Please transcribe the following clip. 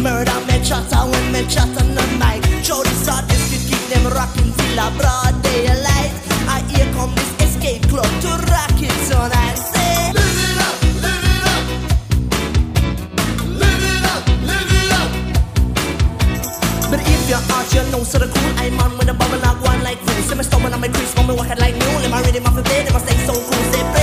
Murder me chatter when me chat on the mic. Show this artist to keep them rocking till a broad daylight. I here come this escape club to rock it tonight. Say, live it up, live it up. Live it up, live it up. But if you're out, you know so the cool I'm on with a bubble like one like this. See me stomach on my crease, when me walking like new. Let my rhythm off the bed, let my stay so cool. Say,